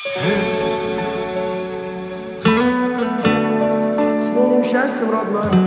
С новым счастьем, родная.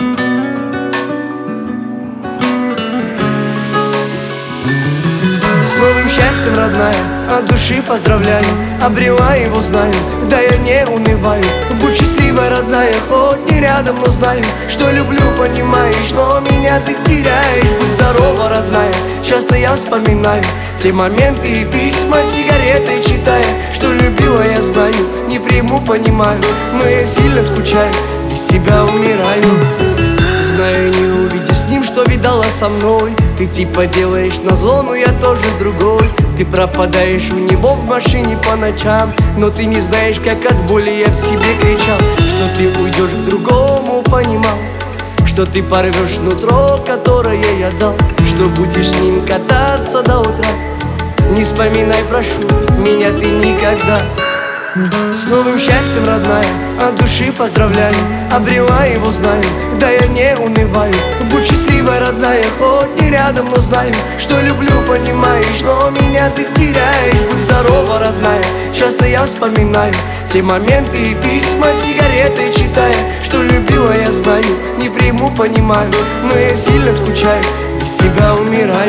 С новым счастьем, родная, от души поздравляю. Обрела его, знаю, да я не унываю. Будь счастлива, родная, хоть не рядом, но знаю, что люблю, понимаешь, но меня ты теряешь. Будь здорова, родная, часто я вспоминаю те моменты и письма сигаретой читая. Что любила, я знаю, не приму, понимаю, но я сильно скучаю, без тебя умираю. Знаю, не увидишь с ним, что видала со мной. Ты типа делаешь назло, но я тоже с другой. Ты пропадаешь у него в машине по ночам, но ты не знаешь, как от боли я в себе кричал. Что ты уйдешь к другому, понимал, что ты порвешь нутро, которое я дал, что будешь с ним кататься до утра. Не вспоминай, прошу, меня ты никогда. С новым счастьем, родная, от души поздравляю. Обрела его, знаю, да я не унываю. Будь счастлива, родная, хоть не рядом, но знаю, что люблю, понимаешь, но меня ты теряешь. Будь здорова, родная, часто я вспоминаю те моменты и письма сигаретой читая. Что любила, я знаю, не приму, понимаю, но я сильно скучаю, без тебя умираю.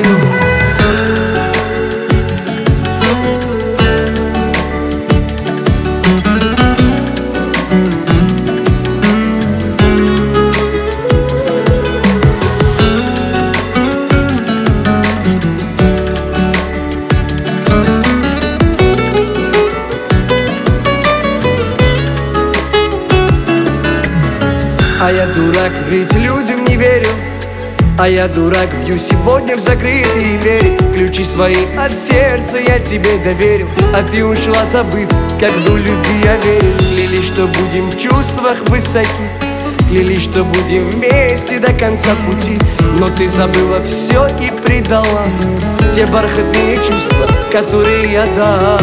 А я дурак, ведь людям не верю. А я дурак, бью сегодня в закрытые двери. Ключи свои от сердца я тебе доверил, а ты ушла, забыв, как в любви я верил. Клялись, что будем в чувствах высоки, клялись, что будем вместе до конца пути. Но ты забыла все и предала те бархатные чувства, которые я дал.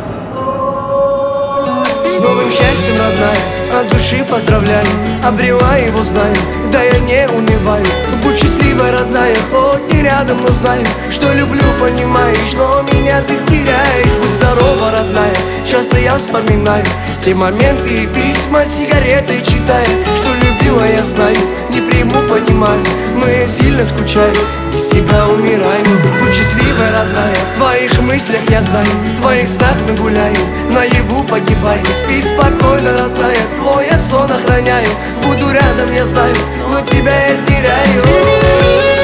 С новым счастьем, родная, от души поздравляю. Обрела его, знаю, да я не унываю. Будь счастлива, родная, хоть не рядом, но знаю, что люблю, понимаешь, но меня ты теряешь. Будь здорова, родная, часто я вспоминаю те моменты и письма сигаретой читая. Что любила, я знаю, не приму, понимаю, но я сильно скучаю, без тебя умираю. Будь счастливой, родная, в твоих мыслях я знаю, в твоих снах мы гуляем, наяву погибаю. Спи спокойно, родная, твой я сон охраняю. Буду рядом, я знаю, но тебя я теряю.